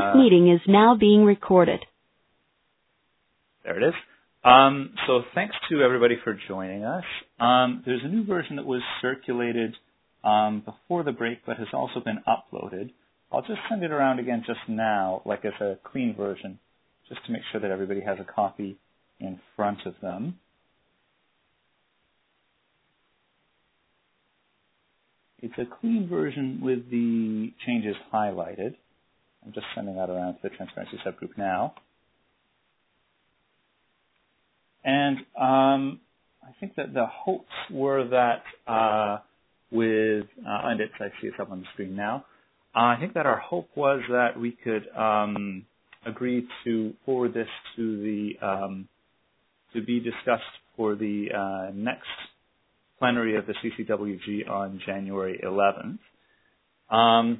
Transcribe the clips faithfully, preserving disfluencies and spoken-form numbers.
This meeting is now being recorded. There it is. Um, so thanks to everybody for joining us. Um, there's a new version that was circulated um, before the break, but has also been uploaded. I'll just send it around again just now, like as a clean version, just to make sure that everybody has a copy in front of them. It's a clean version with the changes highlighted. I'm just sending that around to the Transparency subgroup now. And um, I think that the hopes were that uh, with, uh, and it's, I see it's up on the screen now, uh, I think that our hope was that we could um, agree to forward this to the, um, to be discussed for the uh, next plenary of the C C W G on January eleventh. Um,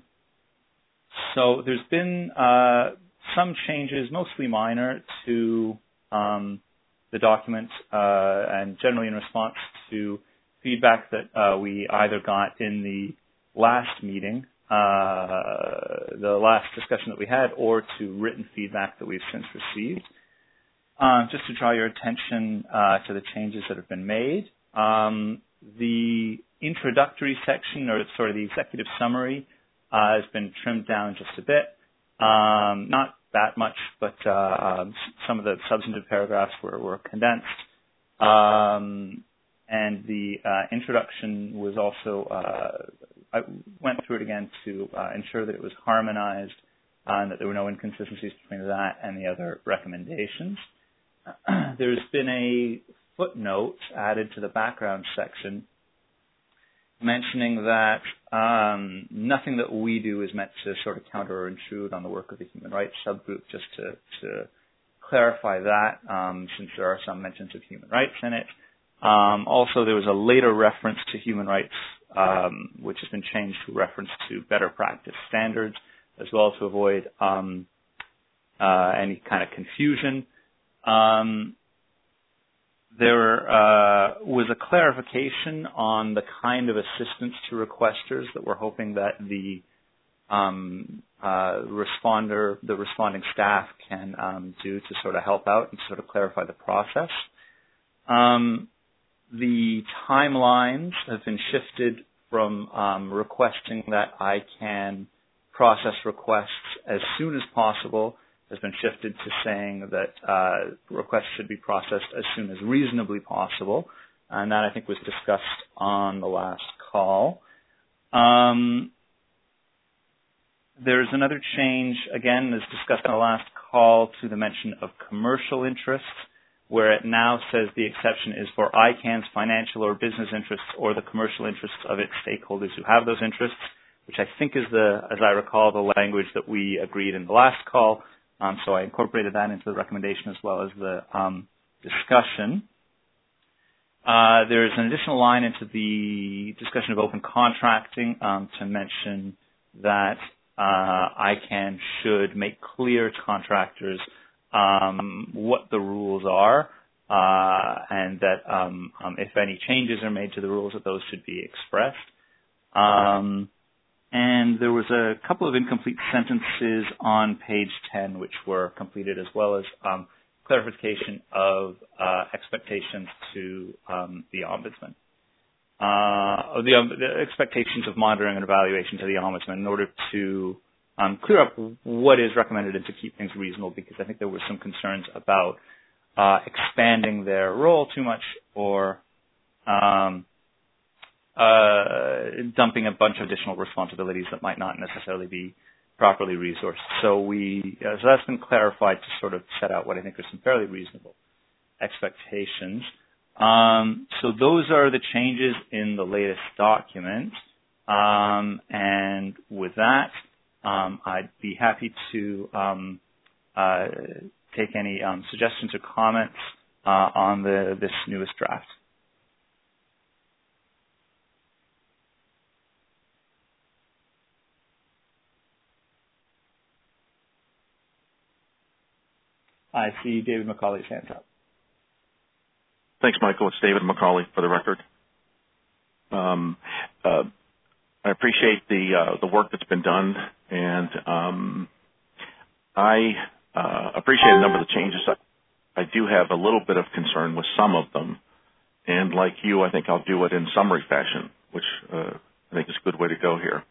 so there's been uh, some changes, mostly minor, to um, the document uh, and generally in response to feedback that uh, we either got in the last meeting, uh, the last discussion that we had, or to written feedback that we've since received. Um, just to draw your attention uh, to the changes that have been made. Um, the introductory section, or sort of the executive summary, uh, has been trimmed down just a bit. Um, not that much, but uh, um, some of the substantive paragraphs were, were condensed. Um, and the uh, introduction was also, uh, I went through it again to uh, ensure that it was harmonized uh, and that there were no inconsistencies between that and the other recommendations. There's been a footnote added to the background section mentioning that um, nothing that we do is meant to sort of counter or intrude on the work of the human rights subgroup, just to, to clarify that, um, since there are some mentions of human rights in it. Um, also, there was a later reference to human rights, um, which has been changed to reference to better practice standards, as well to avoid um, uh, any kind of confusion. Um, There uh, was a clarification on the kind of assistance to requesters that we're hoping that the um, uh, responder, the responding staff can um, do to sort of help out and sort of clarify the process. Um, the timelines have been shifted from um, requesting that I can process requests as soon as possible has been shifted to saying that uh, requests should be processed as soon as reasonably possible, and that I think was discussed on the last call. Um, there's another change, again, as discussed on the last call, to the mention of commercial interests, where it now says the exception is for I CAN's financial or business interests or the commercial interests of its stakeholders who have those interests, which I think is the, as I recall, the language that we agreed in the last call. Um, so I incorporated that into the recommendation as well as the um, discussion. Uh, there's an additional line into the discussion of open contracting um, to mention that uh, I CAN should make clear to contractors um, what the rules are, uh, and that um, um, if any changes are made to the rules, that those should be expressed. Um, And there was a couple of incomplete sentences on page ten, which were completed, as well as um, clarification of uh, expectations to um, the ombudsman, uh, the, um, the expectations of monitoring and evaluation to the ombudsman in order to um, clear up what is recommended and to keep things reasonable, because I think there were some concerns about uh, expanding their role too much or um, Uh, dumping a bunch of additional responsibilities that might not necessarily be properly resourced. So we, uh, so that's been clarified to sort of set out what I think are some fairly reasonable expectations. Um, so those are the changes in the latest document. Um, and with that, um, I'd be happy to um, uh, take any um, suggestions or comments uh, on the this newest draft. I see David McCauley's hands up. Thanks, Michael. It's David McCauley for the record. Um, uh, I appreciate the uh, the work that's been done, and um, I uh, appreciate a number of the changes. I, I do have a little bit of concern with some of them, and like you, I think I'll do it in summary fashion, which uh, I think is a good way to go here.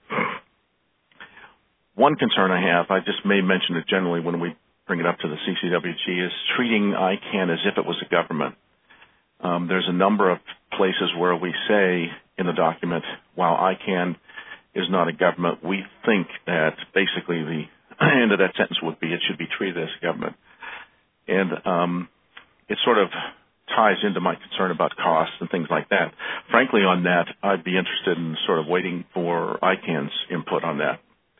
One concern I have, I just may mention it generally when we bring it up to the C C W G, is treating I CANN as if it was a government. Um, there's a number of places where we say in the document, while I CANN is not a government, we think that basically the end of that sentence would be it should be treated as a government. And um, it sort of ties into my concern about costs and things like that. Frankly, on that, I'd be interested in sort of waiting for I CANN's input on that.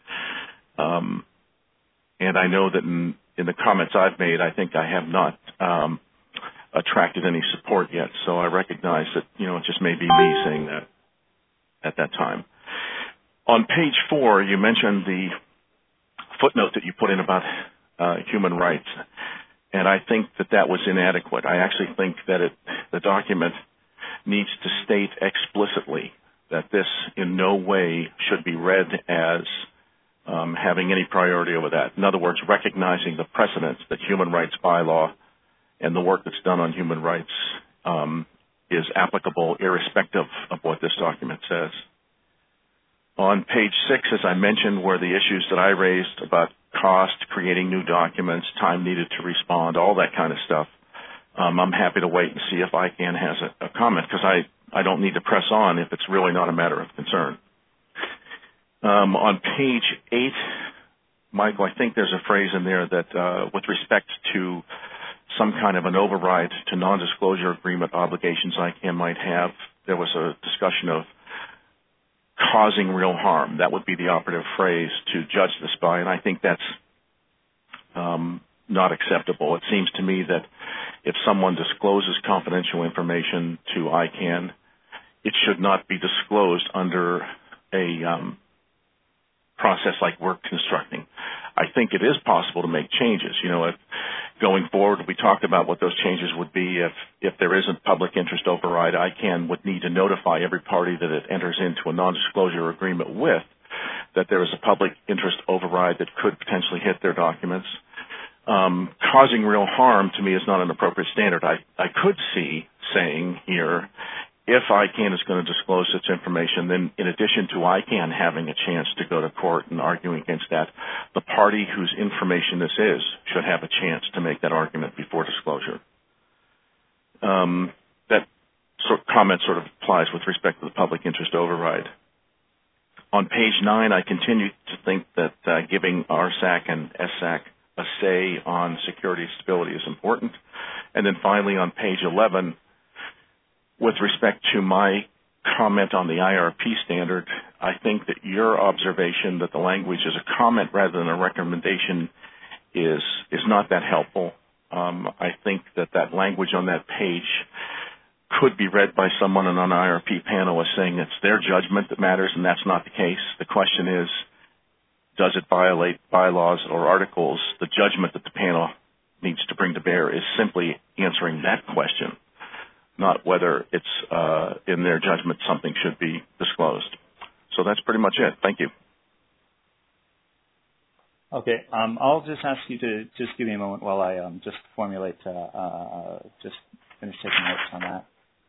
Um, and I know that in, in the comments I've made, I think I have not um, attracted any support yet. So I recognize that, you know, it just may be me saying that at that time. On page four, you mentioned the footnote that you put in about uh, human rights. And I think that that was inadequate. I actually think that it, the document needs to state explicitly that this in no way should be read as um, having any priority over that. In other words, recognizing the precedents that human rights bylaw and the work that's done on human rights um, is applicable irrespective of what this document says. On page six, as I mentioned, were the issues that I raised about cost, creating new documents, time needed to respond, all that kind of stuff. Um, I'm happy to wait and see if I CANN has a, a comment, because I, I don't need to press on if it's really not a matter of concern. Um, on page eight, Michael, I think there's a phrase in there that uh, with respect to some kind of an override to non-disclosure agreement obligations I CANN might have, there was a discussion of causing real harm. That would be the operative phrase to judge this by, and I think that's um, not acceptable. It seems to me that if someone discloses confidential information to I CANN, it should not be disclosed under a um, process like we're constructing. I think it is possible to make changes. You know, if going forward, we talked about what those changes would be if, if there isn't public interest override. I CANN would need to notify every party that it enters into a non-disclosure agreement with that there is a public interest override that could potentially hit their documents. Um, causing real harm, to me, is not an appropriate standard. I, I could see saying here, if I CANN is going to disclose such information, then in addition to I CANN having a chance to go to court and arguing against that, the party whose information this is should have a chance to make that argument before disclosure. Um, that sort of comment sort of applies with respect to the public interest override. On page nine, I continue to think that uh, giving R S A C and S A C a say on security and stability is important. And then finally, on page eleven, with respect to my comment on the I R P standard, I think that your observation that the language is a comment rather than a recommendation is is not that helpful. Um, I think that that language on that page could be read by someone on an I R P panel as saying it's their judgment that matters, and that's not the case. The question is, does it violate bylaws or articles? The judgment that the panel needs to bring to bear is simply answering that question, not whether it's uh, in their judgment something should be disclosed. So that's pretty much it. Thank you. Okay, um, I'll just ask you to just give me a moment while I um, just formulate, uh, uh, just finish taking notes on that.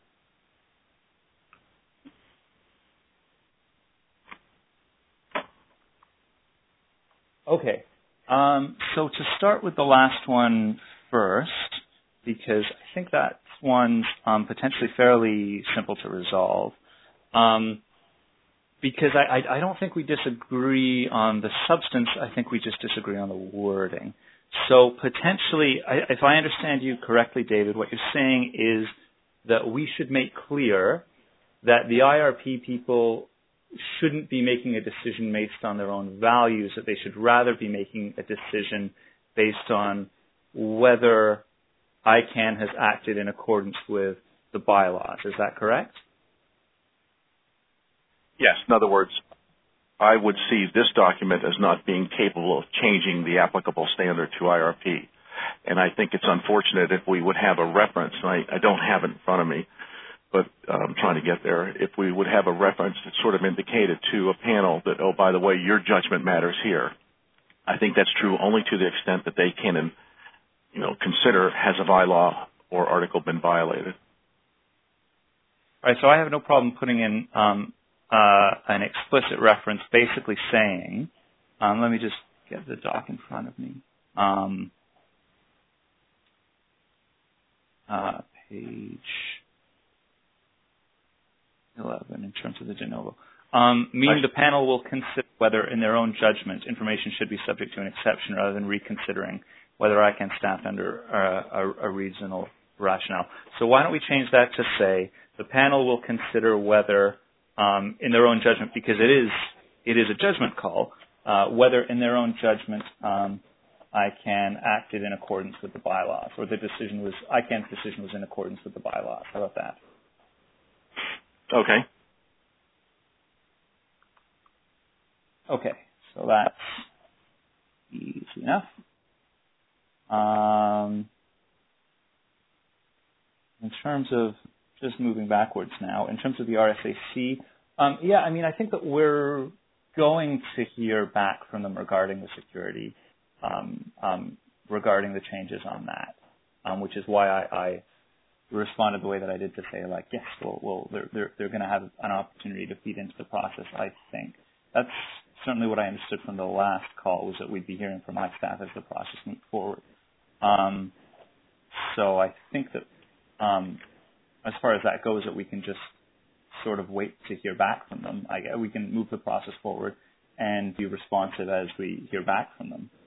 Okay, um, so to start with the last one first, because I think that one's um, potentially fairly simple to resolve. Um, because I, I, I don't think we disagree on the substance. I think we just disagree on the wording. So potentially, I, if I understand you correctly, David, what you're saying is that we should make clear that the I R P people shouldn't be making a decision based on their own values, that they should rather be making a decision based on whether I CANN has acted in accordance with the bylaws. Is that correct? Yes. In other words, I would see this document as not being capable of changing the applicable standard to I R P. And I think it's unfortunate if we would have a reference, and I, I don't have it in front of me, but uh, I'm trying to get there, if we would have a reference that sort of indicated to a panel that, oh, by the way, your judgment matters here. I think that's true only to the extent that they can, you know, consider has a bylaw or article been violated. All right, so I have no problem putting in um, uh, an explicit reference basically saying, um, let me just get the doc in front of me. Um, uh, page eleven in terms of the de novo. Um, meaning the panel will consider whether in their own judgment information should be subject to an exception rather than reconsidering whether I can staff under uh, a, a reasonable rationale. So why don't we change that to say the panel will consider whether um, in their own judgment, because it is it is a judgment call, uh, whether in their own judgment um, I can acted in accordance with the bylaws, or the decision was I Can's decision was in accordance with the bylaws. How about that? Okay. Okay, so that's easy enough. Um, in terms of just moving backwards now, in terms of the R S A C, um, yeah, I mean, I think that we're going to hear back from them regarding the security, um, um, regarding the changes on that, um, which is why I, I responded the way that I did to say, like, yes, well, well they're they're, they're going to have an opportunity to feed into the process. I think that's certainly what I understood from the last call, was that we'd be hearing from my staff as the process moved forward. Um, so I think that um, as far as that goes, that we can just sort of wait to hear back from them. I, we can move the process forward and be responsive as we hear back from them.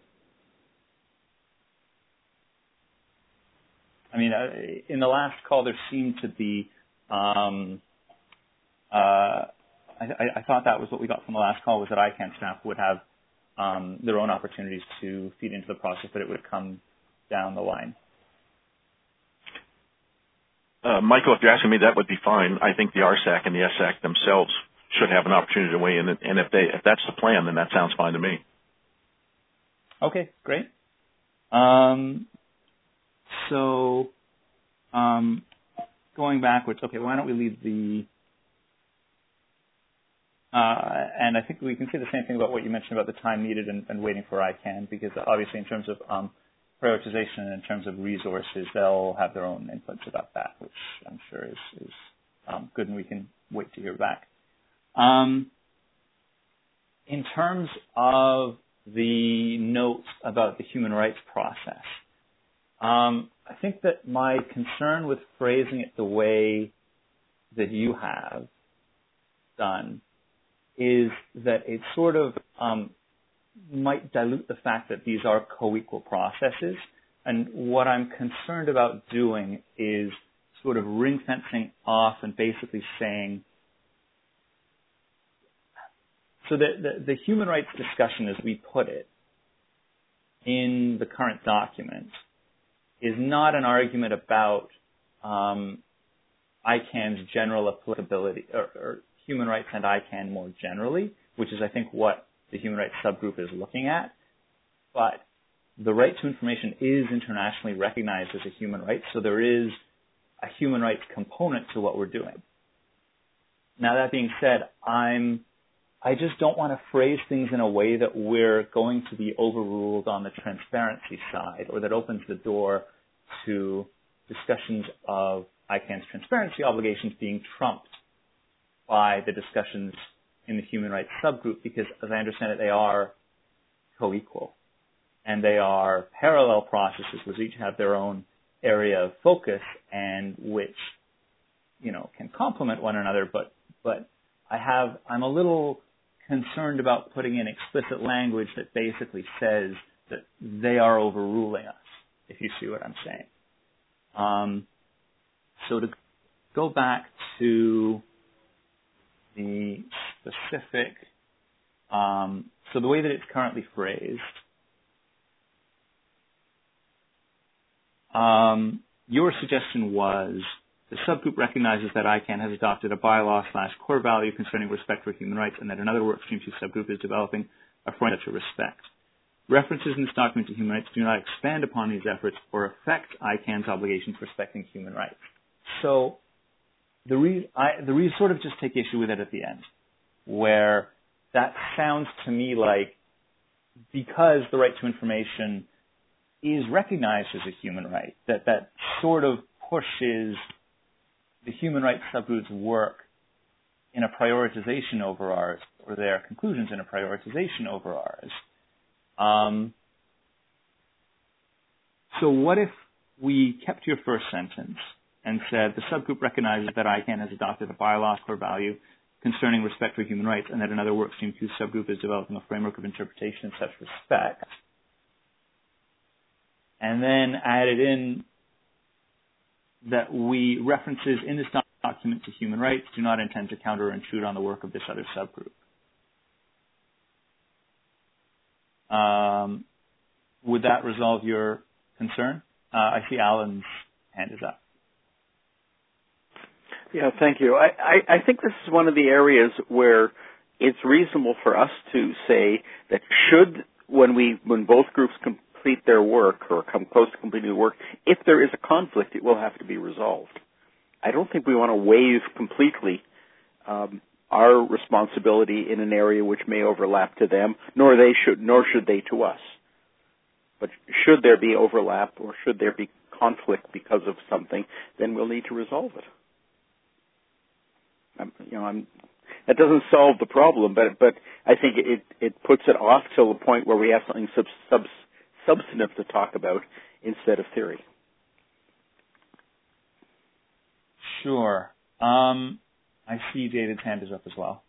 I mean, uh, in the last call, there seemed to be, um, uh, I, I thought that was what we got from the last call, was that I CAN staff would have um, their own opportunities to feed into the process, but it would come down the line. Uh, Michael, if you're asking me, that would be fine. I think the R S A C and the S A C themselves should have an opportunity to weigh in, and if they if that's the plan, then that sounds fine to me. Okay, great. Um, so um, going backwards, okay, why don't we leave the Uh, and I think we can say the same thing about what you mentioned about the time needed and, and waiting for I CAN, because obviously in terms of um, prioritization and in terms of resources, they'll have their own inputs about that, which I'm sure is, is um, good, and we can wait to hear back. Um, in terms of the notes about the human rights process, um, I think that my concern with phrasing it the way that you have done is that it sort of um, might dilute the fact that these are co-equal processes. And what I'm concerned about doing is sort of ring fencing off and basically saying, so the, the, the human rights discussion, as we put it in the current document, is not an argument about um, I CAN's general applicability, or, or human rights and I CAN more generally, which is, I think, what the human rights subgroup is looking at. But the right to information is internationally recognized as a human right, so there is a human rights component to what we're doing. Now, that being said, I'm, I just don't want to phrase things in a way that we're going to be overruled on the transparency side, or that opens the door to discussions of I CAN's transparency obligations being trumped by the discussions in the human rights subgroup, because as I understand it, they are co-equal. And they are parallel processes which each have their own area of focus and which, you know, can complement one another, but but I have I'm a little concerned about putting in explicit language that basically says that they are overruling us, if you see what I'm saying. Um, so to go back to the specific, um, so the way that it's currently phrased, um, your suggestion was the subgroup recognizes that I CAN has adopted a bylaw slash core value concerning respect for human rights, and that another workstream two subgroup is developing a framework to respect. References in this document to human rights do not expand upon these efforts or affect I CAN's obligations respecting human rights. So the re- I, the re- sort of just take issue with it at the end, where that sounds to me like because the right to information is recognized as a human right, that that sort of pushes the human rights subgroup's work in a prioritization over ours, or their conclusions in a prioritization over ours. Um, so what if we kept your first sentence and said the subgroup recognizes that I CAN has adopted a bylaw core value concerning respect for human rights, and that another work stream whose subgroup is developing a framework of interpretation in such respect, and then added in that we references in this document to human rights do not intend to counter or intrude on the work of this other subgroup. Um, would that resolve your concern? Uh, I see Alan's hand is up. Yeah, thank you. I, I, I think this is one of the areas where it's reasonable for us to say that should, when we, when both groups complete their work or come close to completing the work, if there is a conflict, it will have to be resolved. I don't think we want to waive completely um, our responsibility in an area which may overlap to them, nor they should, nor should they to us. But should there be overlap or should there be conflict because of something, then we'll need to resolve it. I'm, you know, I'm, that doesn't solve the problem, but but I think it it puts it off till the point where we have something sub, sub, substantive to talk about instead of theory. Sure. Um, I see David's hand is up as well.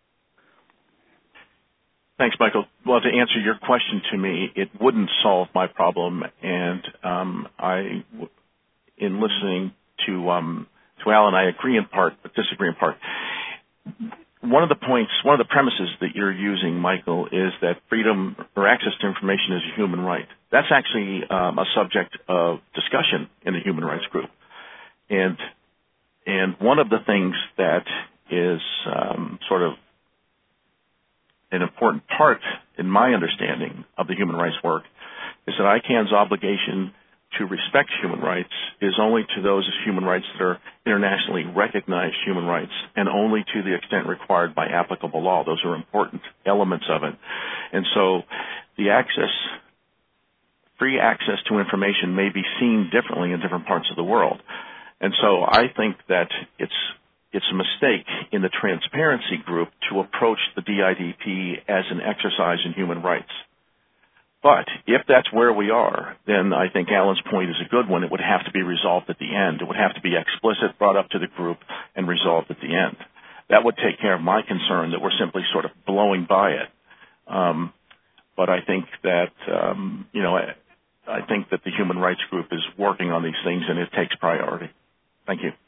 Thanks, Michael. Well, to answer your question to me, it wouldn't solve my problem, and um, I, in listening to um, to Alan, I agree in part, but disagree in part. One of the points, one of the premises that you're using, Michael, is that freedom or access to information is a human right. That's actually um, a subject of discussion in the human rights group, and and one of the things that is um, sort of an important part in my understanding of the human rights work is that I CAN's obligation to respect human rights is only to those human rights that are internationally recognized human rights, and only to the extent required by applicable law. Those are important elements of it. And so the access, free access to information may be seen differently in different parts of the world. And so I think that it's It's a mistake in the transparency group to approach the D I D P as an exercise in human rights. But if that's where we are, then I think Alan's point is a good one. It would have to be resolved at the end. It would have to be explicit, brought up to the group, and resolved at the end. That would take care of my concern that we're simply sort of blowing by it. Um, but I think that, um, you know, I, I think that the human rights group is working on these things, and it takes priority. Thank you.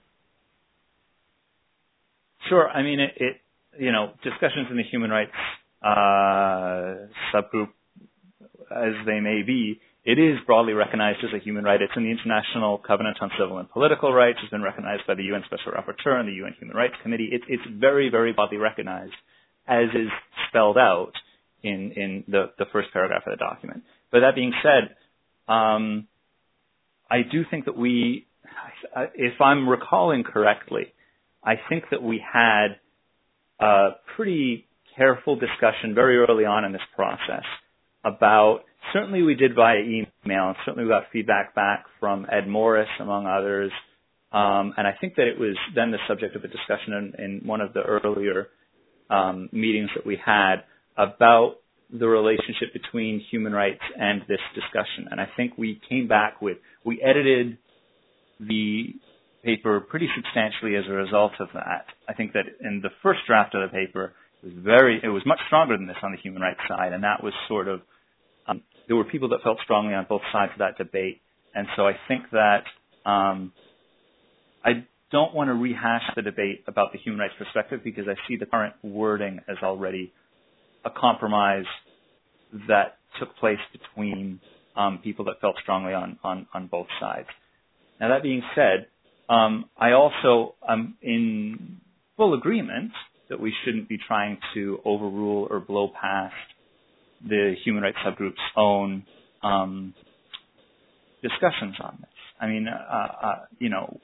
Sure. I mean, it, it you know, discussions in the human rights uh, subgroup, as they may be, it is broadly recognized as a human right. It's in the International Covenant on Civil and Political Rights. It's been recognized by the U N Special Rapporteur and the U N Human Rights Committee. It, it's very, very broadly recognized, as is spelled out in, in the, the first paragraph of the document. But that being said, um, I do think that we, if I'm recalling correctly, I think that we had a pretty careful discussion very early on in this process about, certainly we did via email, and certainly we got feedback back from Ed Morris, among others, um, and I think that it was then the subject of a discussion in, in one of the earlier um, meetings that we had about the relationship between human rights and this discussion. And I think we came back with, we edited the paper pretty substantially as a result of that. I think that in the first draft of the paper, it was very, it was much stronger than this on the human rights side, and that was sort of, um, there were people that felt strongly on both sides of that debate, and so I think that um, I don't want to rehash the debate about the human rights perspective, because I see the current wording as already a compromise that took place between um, people that felt strongly on, on, on both sides. Now, that being said, Um, I also am in full agreement that we shouldn't be trying to overrule or blow past the human rights subgroup's own um, discussions on this. I mean, uh, uh, you know,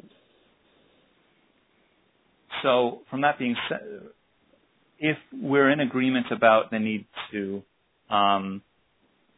so from that being said, if we're in agreement about the need to um,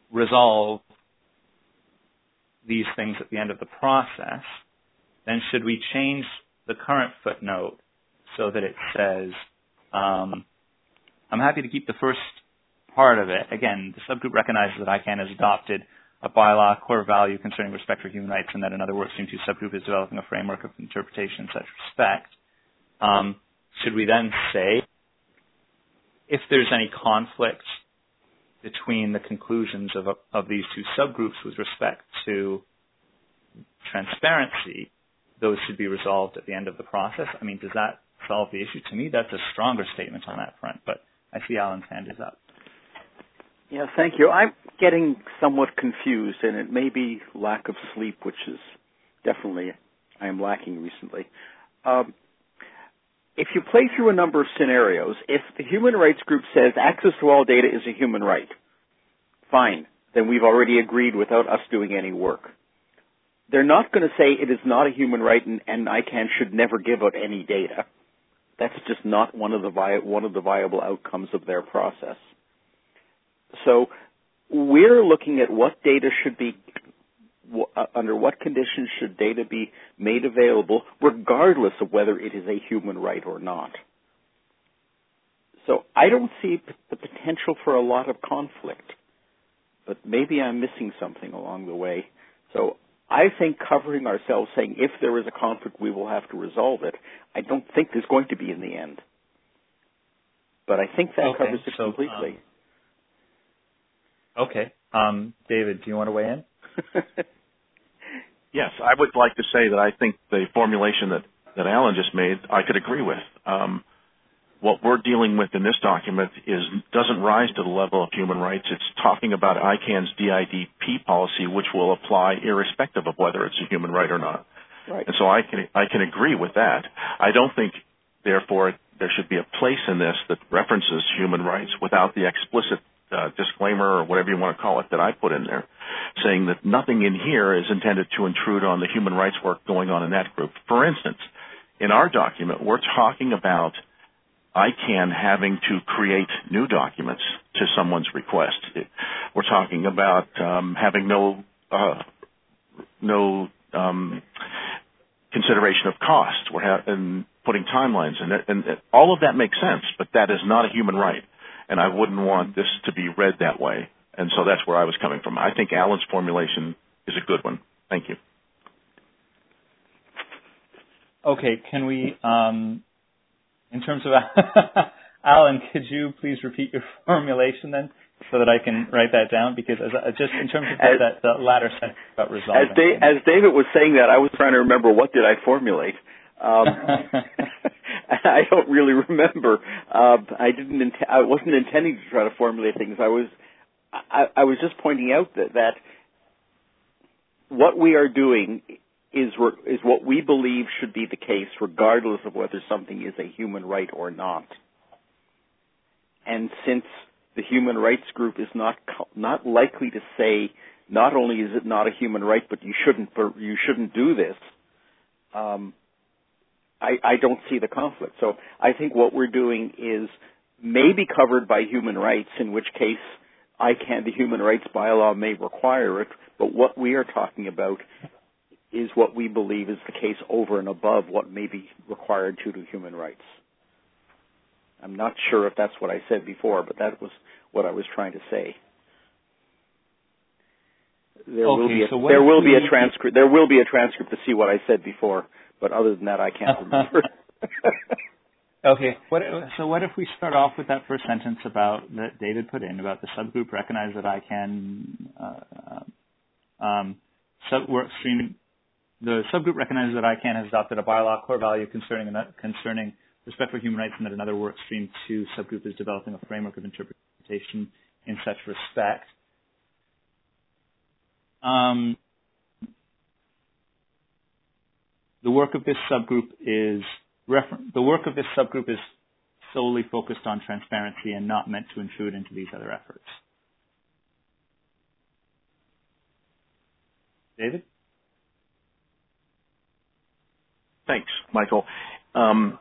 resolve these things at the end of the process, then should we change the current footnote so that it says, um, I'm happy to keep the first part of it. Again, the subgroup recognizes that I CAN has adopted a bylaw core value concerning respect for human rights and that another workstream two subgroup is developing a framework of interpretation in such respect. Um, should we then say, if there's any conflict between the conclusions of, of these two subgroups with respect to transparency, those should be resolved at the end of the process? I mean, does that solve the issue? To me, that's a stronger statement on that front, but I see Alan's hand is up. Yeah, thank you. I'm getting somewhat confused, and it may be lack of sleep, which is definitely I am lacking recently. Um, if you play through a number of scenarios, if the human rights group says access to all data is a human right, fine, then we've already agreed without us doing any work. They're not going to say it is not a human right and, and I CAN should never give out any data. That's just not one of the vi- one of the viable outcomes of their process. So we're looking at what data should be, uh, under what conditions should data be made available, regardless of whether it is a human right or not. So I don't see p- the potential for a lot of conflict, but maybe I'm missing something along the way. So I think covering ourselves saying if there is a conflict, we will have to resolve it, I don't think there's going to be in the end. But I think that okay, covers it so, completely. Um, Okay. Um, David, do you want to weigh in? Yes, I would like to say that I think the formulation that, that Alan just made, I could agree with. Um, what we're dealing with in this document is doesn't rise to the level of human rights. It's talking about I CAN's D I D P policy, which will apply irrespective of whether it's a human right or not. Right. And so I can I can agree with that. I don't think, therefore, there should be a place in this that references human rights without the explicit Uh, disclaimer or whatever you want to call it that I put in there, saying that nothing in here is intended to intrude on the human rights work going on in that group. For instance, in our document, we're talking about I CAN having to create new documents to someone's request. It, we're talking about um, having no uh, no um, consideration of cost. We're ha- and putting timelines in it, and all of that makes sense, but that is not a human right. And I wouldn't want this to be read that way. And so that's where I was coming from. I think Alan's formulation is a good one. Thank you. Okay, can we, um, in terms of, Alan, could you please repeat your formulation then so that I can write that down? Because as, uh, just in terms of as, that, the latter sentence about resolving. As, da- as David was saying that, I was trying to remember what did I formulate. Um, I don't really remember. Uh, I didn't. Int- I wasn't intending to try to formulate things. I was. I, I was just pointing out that, that what we are doing is re- is what we believe should be the case, regardless of whether something is a human right or not. And since the human rights group is not co- not likely to say, not only is it not a human right, but you shouldn't you shouldn't do this. Um, I, I don't see the conflict. So I think what we're doing is maybe covered by human rights, in which case I CAN, the human rights bylaw may require it, but what we are talking about is what we believe is the case over and above what may be required due to human rights. I'm not sure if that's what I said before, but that was what I was trying to say. There okay, will be a, so there will we, be a transcript. There will be a transcript to see what I said before. But other than that, I can't remember. Okay. What, so what if we start off with that first sentence about that David put in about the subgroup recognize that I CAN uh, um, sub work stream. The subgroup recognizes that I CAN has adopted a bylaw core value concerning concerning respect for human rights, and that another work stream two subgroup is developing a framework of interpretation in such respect. Um, The work of this subgroup is refer- the work of this subgroup is solely focused on transparency and not meant to intrude into these other efforts. David? Thanks, Michael. Um,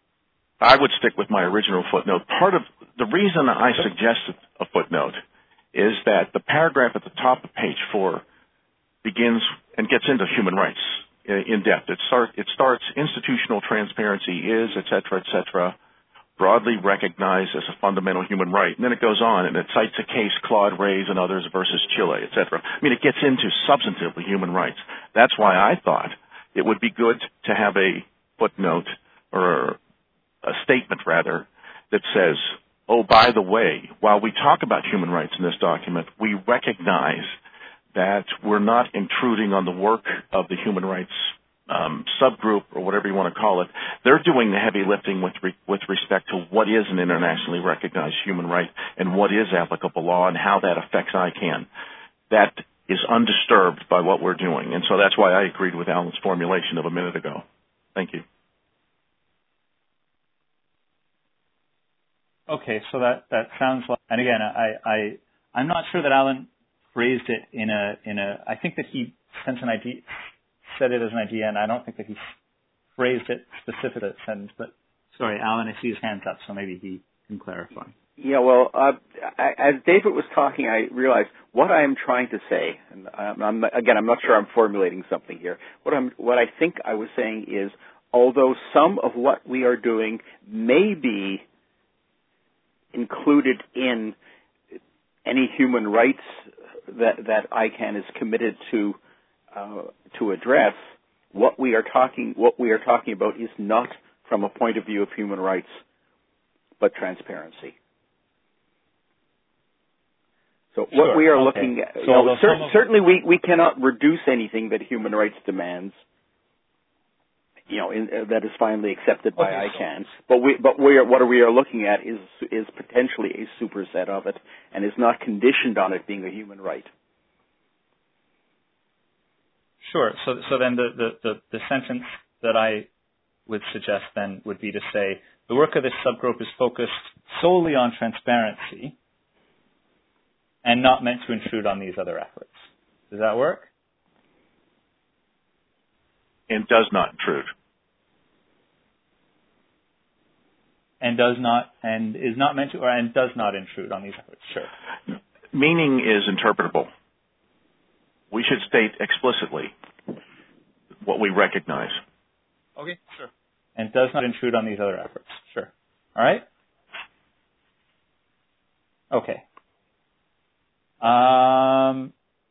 I would stick with my original footnote. Part of the reason I suggested a footnote is that the paragraph at the top of page four begins and gets into human rights in depth. It, start, it starts, institutional transparency is, et cetera, et cetera, broadly recognized as a fundamental human right. And then it goes on, and it cites a case, Claude Reyes and others versus Chile, et cetera. I mean, it gets into substantively human rights. That's why I thought it would be good to have a footnote or a statement, rather, that says, oh, by the way, while we talk about human rights in this document, we recognize that we're not intruding on the work of the human rights um, subgroup or whatever you want to call it. They're doing the heavy lifting with re- with respect to what is an internationally recognized human right and what is applicable law and how that affects I CAN. That is undisturbed by what we're doing. And so that's why I agreed with Alan's formulation of a minute ago. Thank you. Okay, so that, that sounds like, and again, I, I, I'm not sure that Alan phrased it in a, in a, I think that he sent an idea, said it as an idea, and I don't think that he phrased it specifically as a sentence, but sorry, Alan, I see his hands up, so maybe he can clarify. Yeah, well, uh, I, as David was talking, I realized what I am trying to say, and I'm, I'm, again, I'm not sure I'm formulating something here. What I'm, what I think I was saying is, although some of what we are doing may be included in any human rights that, that I CAN is committed to uh, to address, what we are talking what we are talking about is not from a point of view of human rights, but transparency. So sure. what we are okay. looking at, so you know, cer- of- certainly we, we cannot reduce anything that human rights demands, you know, in, uh, that is finally accepted by okay, I CAN. But we, but we are, what we are looking at is is potentially a superset of it, and is not conditioned on it being a human right. Sure. So, so then the, the, the, the sentence that I would suggest then would be to say the work of this subgroup is focused solely on transparency and not meant to intrude on these other efforts. Does that work? And does not intrude. And does not, and is not meant to, or and does not intrude on these efforts. Sure. Meaning is interpretable. We should state explicitly what we recognize. Okay, sure. And does not intrude on these other efforts. Sure. All right? Okay. Um,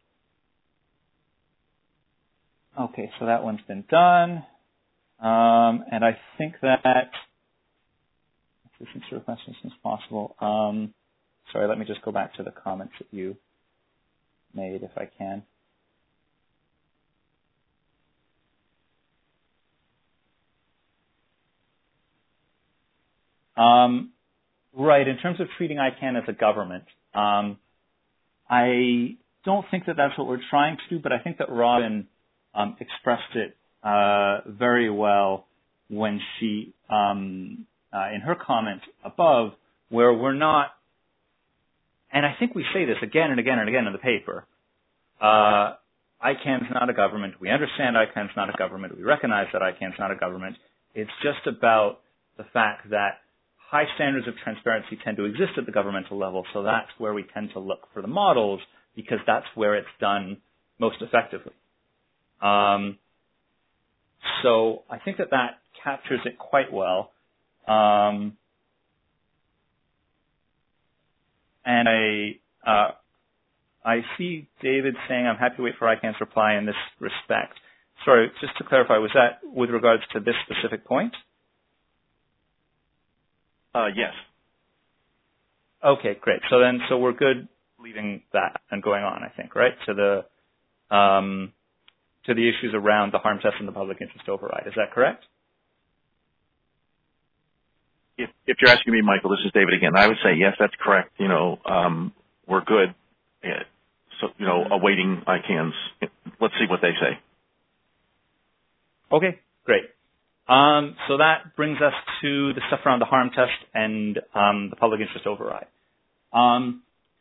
okay, so that one's been done. Um, and I think that assistance to request as soon as possible. Um, sorry, let me just go back to the comments that you made if I can. Um, right, in terms of treating I CAN as a government, um, I don't think that that's what we're trying to do, but I think that Robin um, expressed it uh, very well when she, um, uh, in her comment above, where we're not, and I think we say this again and again and again in the paper, uh, I CAN's not a government. We understand I CAN's not a government. We recognize that I CAN's not a government. It's just about the fact that high standards of transparency tend to exist at the governmental level, so that's where we tend to look for the models because that's where it's done most effectively. Um, so I think that that captures it quite well. Um, and I, uh, I see David saying, I'm happy to wait for I CAN's reply in this respect. Sorry, just to clarify, was that with regards to this specific point? Uh, yes. Okay, great. So then, so we're good leaving that and going on, I think, right? To the, um, to the issues around the harm test and the public interest override. Is that correct? If, if you're asking me, Michael, this is David again. I would say yes, that's correct. You know, um, we're good. Yeah. So, you know, awaiting I CAN's. Let's see what they say. Okay, great. Um, so that brings us to the stuff around the harm test and um, the public interest override. Um,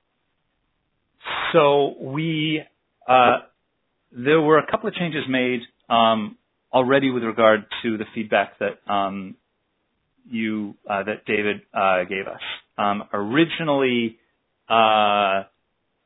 so we, uh, there were a couple of changes made um, already with regard to the feedback that um, you, uh, that David uh, gave us. Um, originally, uh,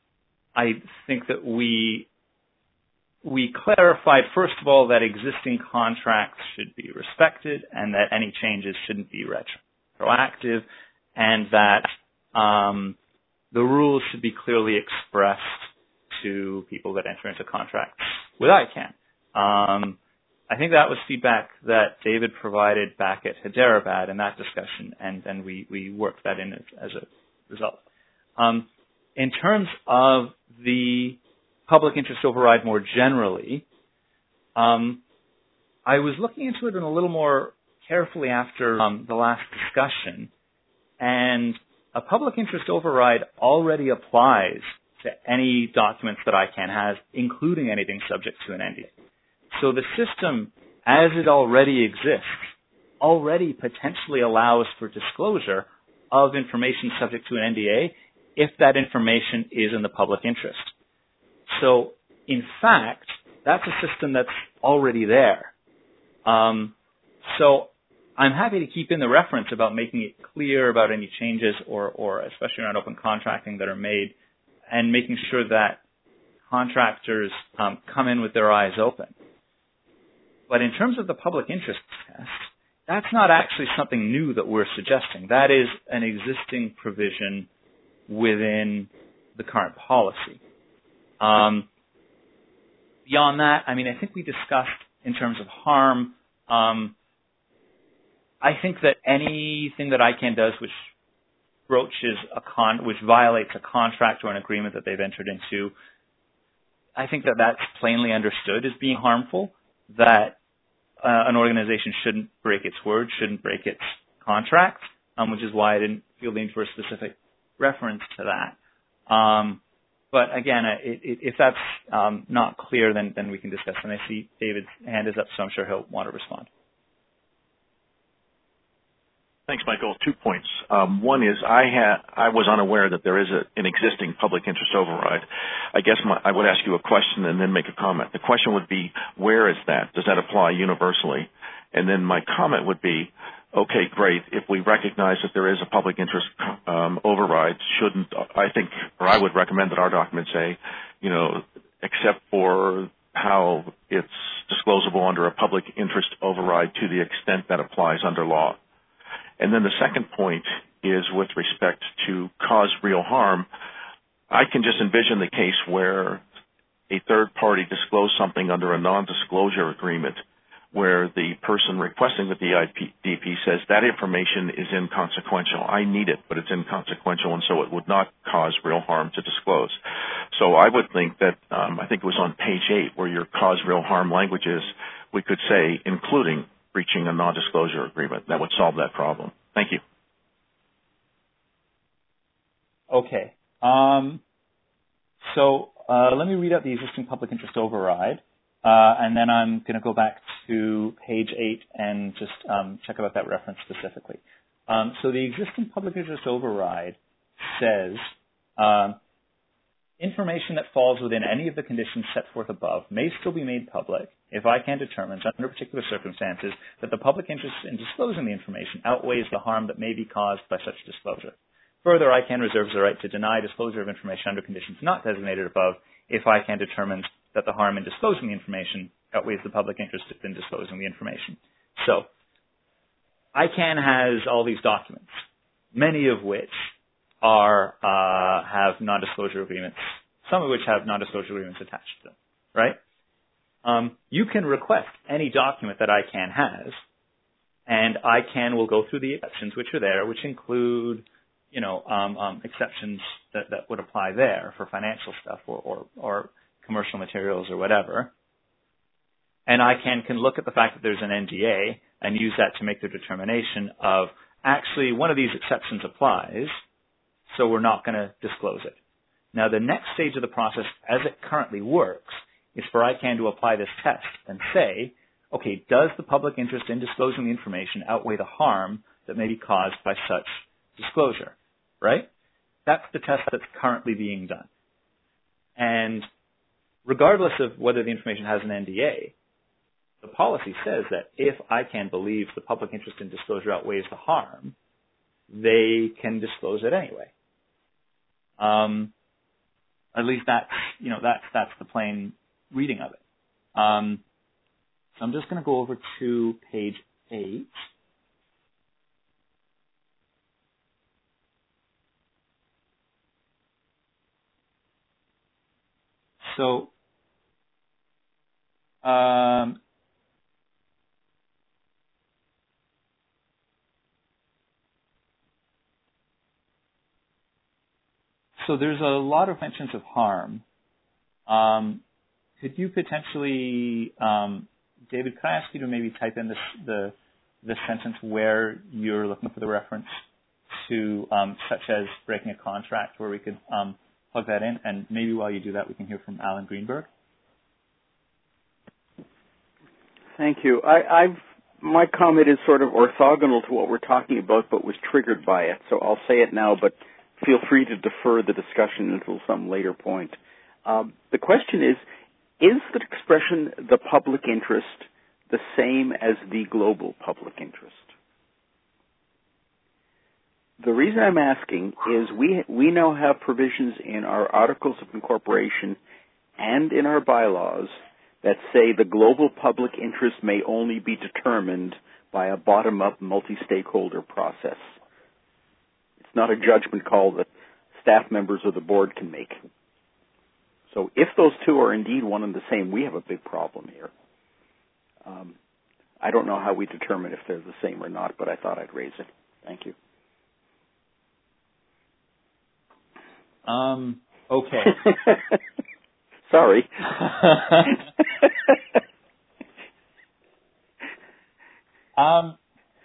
I think that we we clarified, first of all, that existing contracts should be respected and that any changes shouldn't be retroactive, and that um, the rules should be clearly expressed to people that enter into contracts with I CANN. Um, I think that was feedback that David provided back at Hyderabad in that discussion, and then we, we worked that in as, as a result. Um, in terms of the public interest override more generally, um, I was looking into it in a little more carefully after um, the last discussion, and a public interest override already applies to any documents that I CANN has, including anything subject to an N D A. So the system, as it already exists, already potentially allows for disclosure of information subject to an N D A if that information is in the public interest. So, in fact, that's a system that's already there. Um, so I'm happy to keep in the reference about making it clear about any changes or, or especially around open contracting that are made, and making sure that contractors um, come in with their eyes open. But in terms of the public interest test, that's not actually something new that we're suggesting. That is an existing provision within the current policy. Um, beyond that, I mean, I think we discussed in terms of harm, um, I think that anything that I CANN does which broaches a con, which violates a contract or an agreement that they've entered into, I think that that's plainly understood as being harmful, that uh, an organization shouldn't break its word, shouldn't break its contract, um, which is why I didn't feel the need for a specific reference to that. Um, but again, it, it, if that's um, not clear, then, then we can discuss. And I see David's hand is up, so I'm sure he'll want to respond. Thanks, Michael. Two points. Um, one is I had I was unaware that there is a, an existing public interest override. I guess my, I would ask you a question and then make a comment. The question would be, where is that? Does that apply universally? And then my comment would be, okay, great. If we recognize that there is a public interest um, override, shouldn't I think, or I would recommend that our documents say, you know, except for how it's disclosable under a public interest override to the extent that applies under law. And then the second point is with respect to cause real harm. I can just envision the case where a third party disclosed something under a non-disclosure agreement where the person requesting the D P says that information is inconsequential. I need it, but it's inconsequential, and so it would not cause real harm to disclose. So I would think that, um, I think it was on page eight where your cause real harm language is, we could say including breaching a non-disclosure agreement. That would solve that problem. Thank you. Okay. Um, so uh, let me read out the existing public interest override, uh, and then I'm going to go back to page eight and just um, check about that reference specifically. Um, so the existing public interest override says, um, information that falls within any of the conditions set forth above may still be made public if I CANN determines under particular circumstances that the public interest in disclosing the information outweighs the harm that may be caused by such disclosure. Further, I CANN reserves the right to deny disclosure of information under conditions not designated above if I CANN determines that the harm in disclosing the information outweighs the public interest in disclosing the information. So, I CANN has all these documents, many of which are uh, have non-disclosure agreements, some of which have non-disclosure agreements attached to them, right? Um, you can request any document that I CANN has, and I CANN will go through the exceptions which are there, which include, you know, um, um, exceptions that, that would apply there for financial stuff or, or, or commercial materials or whatever. And I CANN can look at the fact that there's an N D A and use that to make the determination of, actually, one of these exceptions applies, so we're not going to disclose it. Now, the next stage of the process, as it currently works, is for I CANN to apply this test and say, okay, does the public interest in disclosing the information outweigh the harm that may be caused by such disclosure, right? That's the test that's currently being done. And regardless of whether the information has an N D A, the policy says that if I CANN believes the public interest in disclosure outweighs the harm, they can disclose it anyway. Um, At least that's, you know, that's, that's the plain reading of it. Um, so I'm just going to go over to page eight. So, um, so there's a lot of mentions of harm. Um, could you potentially, um, David, could I ask you to maybe type in this, the the sentence where you're looking for the reference to, um, such as breaking a contract, where we could um, plug that in, and maybe while you do that, we can hear from Alan Greenberg. Thank you. I, I've my comment is sort of orthogonal to what we're talking about, but was triggered by it. So I'll say it now, but feel free to defer the discussion until some later point. Um, the question is, is the expression the public interest the same as the global public interest? The reason I'm asking is we we now have provisions in our Articles of Incorporation and in our bylaws that say the global public interest may only be determined by a bottom-up multi-stakeholder process. It's not a judgment call that staff members or the board can make. So if those two are indeed one and the same, we have a big problem here. Um, I don't know how we determine if they're the same or not, but I thought I'd raise it. Thank you. Um, okay. Sorry. um,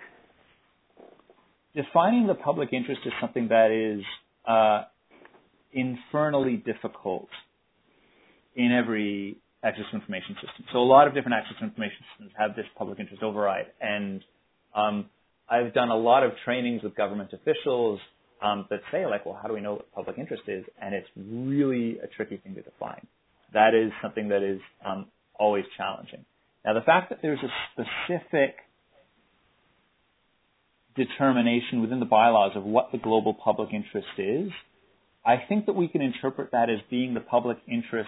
defining the public interest is something that is uh, infernally difficult in every access to information system. So a lot of different access to information systems have this public interest override. And um, I've done a lot of trainings with government officials um, that say, like, well, how do we know what public interest is? And it's really a tricky thing to define. That is something that is um, always challenging. Now, the fact that there's a specific determination within the bylaws of what the global public interest is, I think that we can interpret that as being the public interest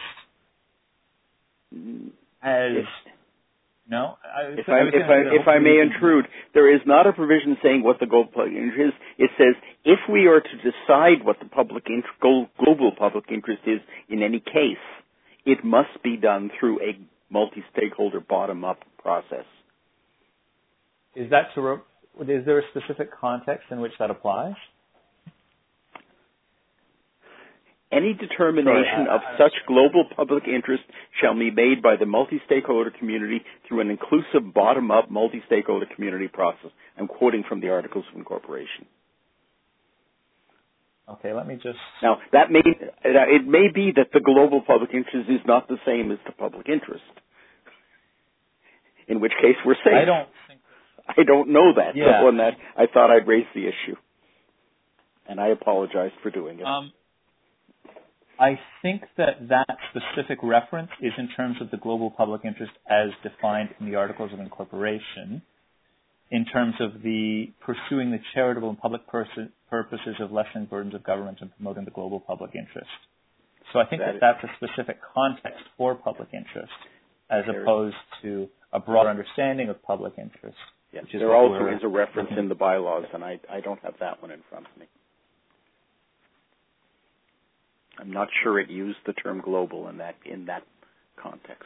as if, no. I, if I, if I, if I may intrude, there is not a provision saying what the global public interest is. It says if we are to decide what the public int- global public interest is in any case, it must be done through a multi-stakeholder bottom-up process. Is that to? Re- is there a specific context in which that applies? Any determination of such global public interest shall be made by the multi-stakeholder community through an inclusive bottom-up multi-stakeholder community process. I'm quoting from the Articles of Incorporation. Okay, let me just... Now, that may, it may be that the global public interest is not the same as the public interest, in which case we're safe. I don't think... I don't know that. Yeah. So on that, I thought I'd raise the issue. And I apologize for doing it. Um, I think that that specific reference is in terms of the global public interest as defined in the Articles of Incorporation, in terms of the pursuing the charitable and public pers- purposes of lessening burdens of government and promoting the global public interest. So I think that, that that's a specific context for public interest, as opposed to a broader understanding of public interest. Yes, which is there also we're, is a reference in the bylaws, and I, I don't have that one in front of me. I'm not sure it used the term global in that in that context.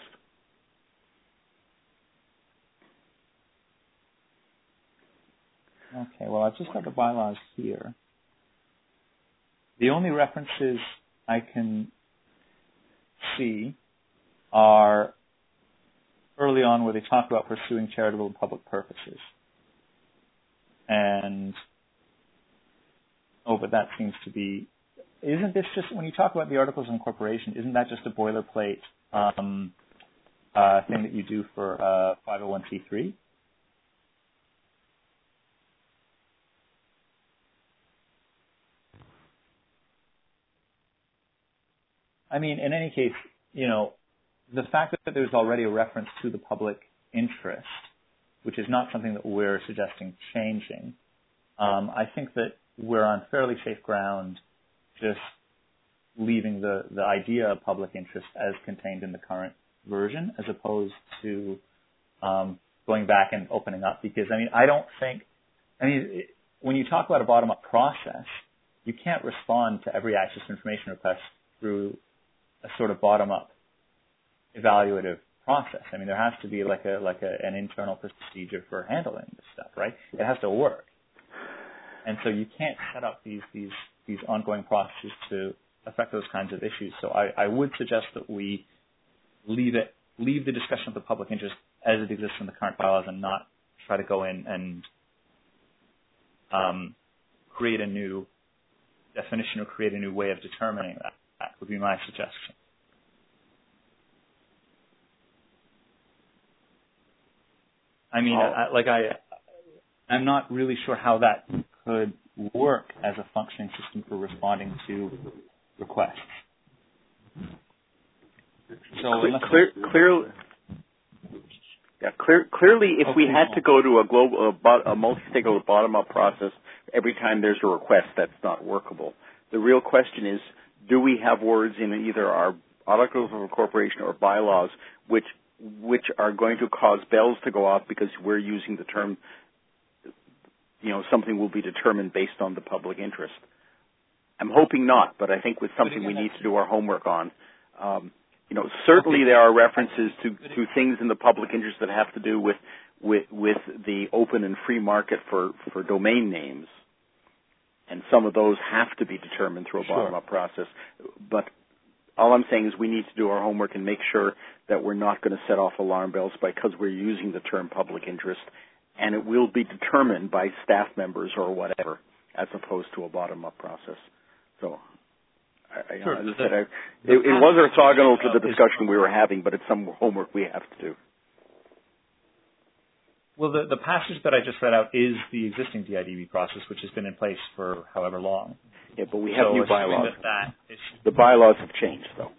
Okay, well, I've just got the bylaws here. The only references I can see are early on where they talk about pursuing charitable and public purposes. And, oh, but that seems to be... Isn't this just, when you talk about the Articles of Incorporation, isn't that just a boilerplate um, uh, thing that you do for uh, five oh one c three? I mean, in any case, you know, the fact that there's already a reference to the public interest, which is not something that we're suggesting changing, um, I think that we're on fairly safe ground just leaving the, the idea of public interest as contained in the current version, as opposed to um, going back and opening up. Because, I mean, I don't think, I mean, it, when you talk about a bottom-up process, you can't respond to every access to information request through a sort of bottom-up evaluative process. I mean, there has to be like a like a, an internal procedure for handling this stuff, right? It has to work, and so you can't set up these these these ongoing processes to affect those kinds of issues. So I, I would suggest that we leave it leave the discussion of the public interest as it exists in the current bylaws, and not try to go in and um, create a new definition or create a new way of determining that. That would be my suggestion. I mean, oh. I, like I, I'm not really sure how that could work as a functioning system for responding to requests. So clear, clear, clear, yeah, clear, clearly, if okay. we had to go to a global, a, a multi-stakeholder bottom-up process every time there's a request, that's not workable. The real question is, do we have words in either our articles of incorporation or bylaws which which are going to cause bells to go off because we're using the term, you know, something will be determined based on the public interest? I'm hoping not, but I think with something we need to do our homework on. Um, you know, certainly there are references to, to things in the public interest that have to do with, with, with the open and free market for, for domain names. And some of those have to be determined through a bottom-up sure. process. But all I'm saying is we need to do our homework and make sure that we're not going to set off alarm bells because we're using the term public interest, and it will be determined by staff members or whatever, as opposed to a bottom-up process. So, I, sure. as I said, I, it, it was orthogonal to the discussion we were having, but it's some homework we have to do. Well, the, the passage that I just read out is the existing D I D B process, which has been in place for however long. Yeah, but we have so new bylaws. That that is, the bylaws have changed, though.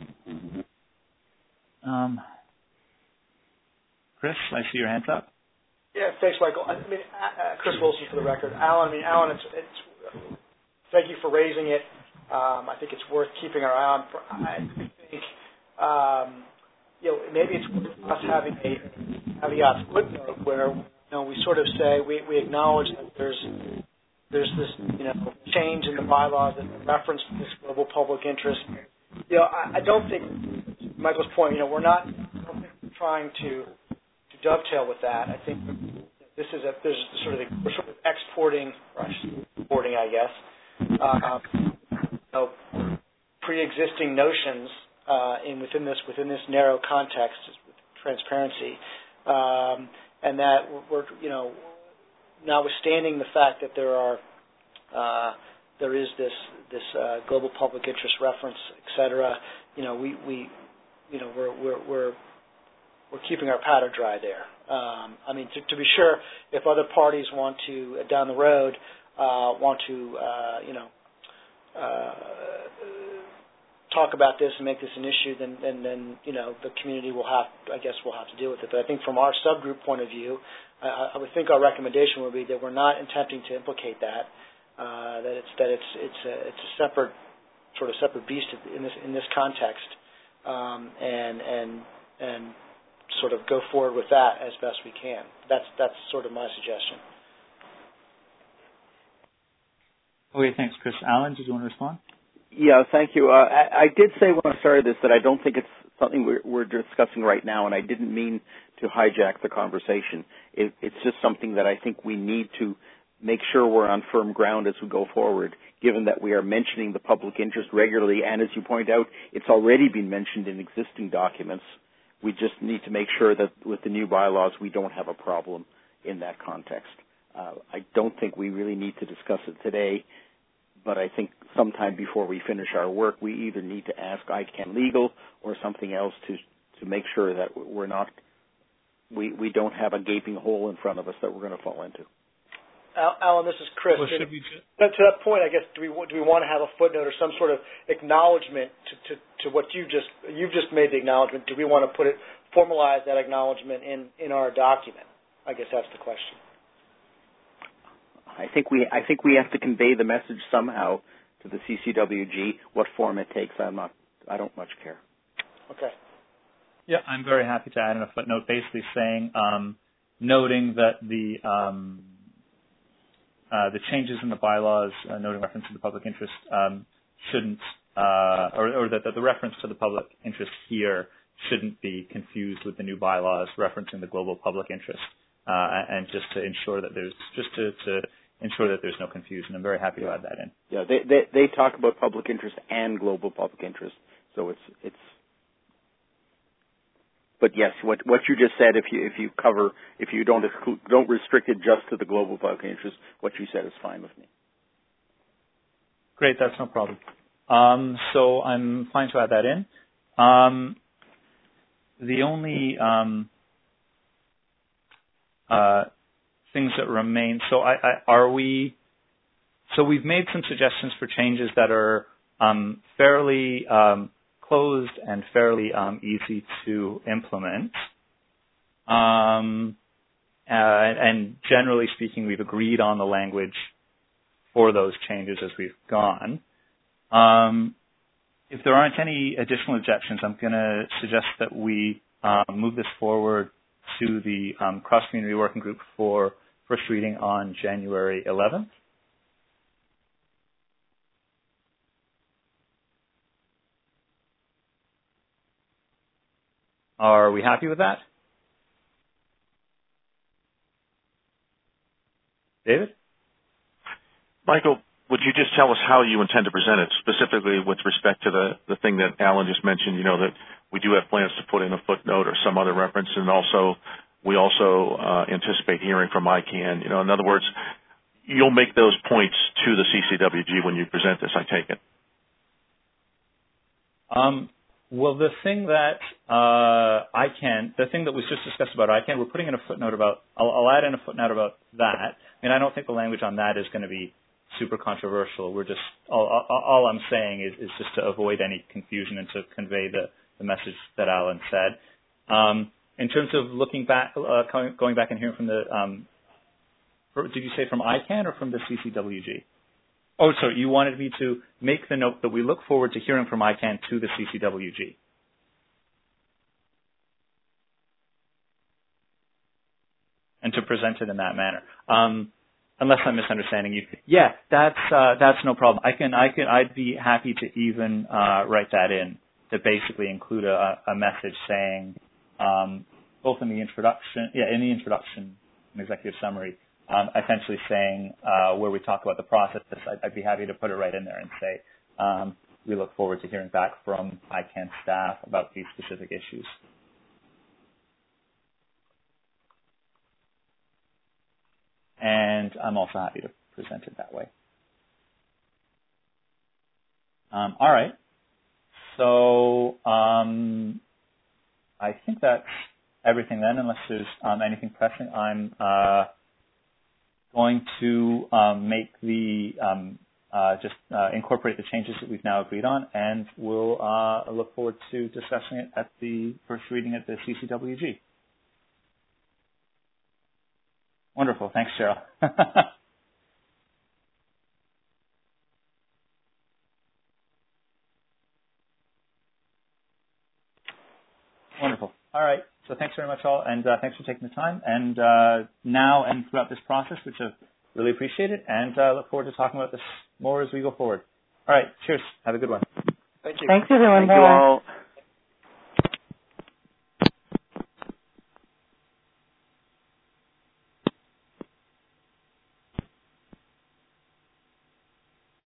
Um, Chris, I see your hands up. Yeah, thanks, Michael. I mean, uh, Chris Wilson for the record. Alan, I mean, Alan, it's, it's thank you for raising it. Um, I think it's worth keeping our eye on. I think, um, you know, maybe it's worth us having a caveat footnote where, you know, we sort of say we, we acknowledge that there's there's this, you know, change in the bylaws that reference this global public interest. You know, I, I don't think, Michael's point, you know, we're not trying to, to dovetail with that. I think this is a, there's sort of, a, we're sort of exporting, or exporting, I guess, uh, you know, pre-existing notions uh, in within this within this narrow context with transparency, um, and that we're, you know, notwithstanding the fact that there are uh, there is this this uh, global public interest reference, et cetera. You know, we, we you know we're we're we're we're keeping our powder dry there. Um, I mean, to, to be sure, if other parties want to uh, down the road uh, want to uh, you know uh, talk about this and make this an issue, then, then then you know the community will have, I guess, will have to deal with it. But I think from our subgroup point of view, I, I would think our recommendation would be that we're not attempting to implicate that. Uh, that it's that it's it's a, it's a separate sort of separate beast in this in this context, um, and and and sort of go forward with that as best we can. That's that's sort of my suggestion. Okay, thanks, Chris. Alan, did you want to respond? Yeah, thank you. Uh, I, I did say when I started this that I don't think it's something we're, we're discussing right now, and I didn't mean to hijack the conversation. It, it's just something that I think we need to make sure we're on firm ground as we go forward, given that we are mentioning the public interest regularly, and as you point out, it's already been mentioned in existing documents. We just need to make sure that with the new bylaws we don't have a problem in that context. Uh, I don't think we really need to discuss it today, but I think sometime before we finish our work, we either need to ask I CANN Legal or something else to to make sure that we're not, we, we don't have a gaping hole in front of us that we're going to fall into. Alan, this is Chris. Well, should we just... To that point, I guess, do we do we want to have a footnote or some sort of acknowledgement to, to, to what you just you've just made the acknowledgement? Do we want to put it formalize that acknowledgement in, in our document? I guess that's the question. I think we I think we have to convey the message somehow to the C C W G. What form it takes, I'm not. I don't much care. Okay. Yeah, I'm very happy to add in a footnote, basically saying, um, noting that the um, uh, the changes in the bylaws, uh, noting reference to the public interest, um, shouldn't, uh, or, or that, that the reference to the public interest here shouldn't be confused with the new bylaws referencing the global public interest, uh, and just to ensure that there's just to, to ensure that there's no confusion. I'm very happy to add that in. Yeah, they, they they talk about public interest and global public interest, so it's it's. But yes, what what you just said, if you if you cover if you don't exclude, don't restrict it just to the global public interest, what you said is fine with me. Great, that's no problem. Um, so I'm fine to add that in. Um, the only um, uh, things that remain. So I, I, are we? So we've made some suggestions for changes that are um, fairly um, closed and fairly um, easy to implement. Um, uh, and generally speaking, we've agreed on the language for those changes as we've gone. Um, if there aren't any additional objections, I'm going to suggest that we um, move this forward to the um, cross-community working group for first reading on January eleventh. Are we happy with that? David? Michael, would you just tell us how you intend to present it, specifically with respect to the, the thing that Alan just mentioned, you know, that we do have plans to put in a footnote or some other reference, and also we also uh, anticipate hearing from I CANN. You know, in other words, you'll make those points to the C C W G when you present this, I take it. Um, well, the thing that uh, I CANN, the thing that was just discussed about I CANN, we're putting in a footnote about, I'll, I'll add in a footnote about that. I mean, I don't think the language on that is going to be super controversial. We're just, all, all, all I'm saying is, is just to avoid any confusion and to convey the, the message that Alan said. Um, in terms of looking back, uh, going back and hearing from the, um, did you say from I CANN or from the C C W G? Oh, sorry, you wanted me to make the note that we look forward to hearing from I CANN to the C C W G. And to present it in that manner. Um, unless I'm misunderstanding you. Yeah, that's uh, that's no problem. I can I can I'd be happy to even uh, write that in, to basically include a, a message saying, um, both in the introduction, yeah, in the introduction, an executive summary, um, essentially saying uh, where we talk about the process. I'd, I'd be happy to put it right in there and say um, we look forward to hearing back from I CANN staff about these specific issues. And I'm also happy to present it that way. Um, all right. So um, I think that's everything then, unless there's um, anything pressing. I'm uh, going to um, make the, um, uh, just uh, incorporate the changes that we've now agreed on, and we'll uh, look forward to discussing it at the first reading at the C C W G. Wonderful. Thanks, Cheryl. Wonderful. All right. So thanks very much, all, and uh, thanks for taking the time. And uh, now and throughout this process, which I've really appreciated, and uh, look forward to talking about this more as we go forward. All right. Cheers. Have a good one. Thank you. Thanks, everyone. Thank you all.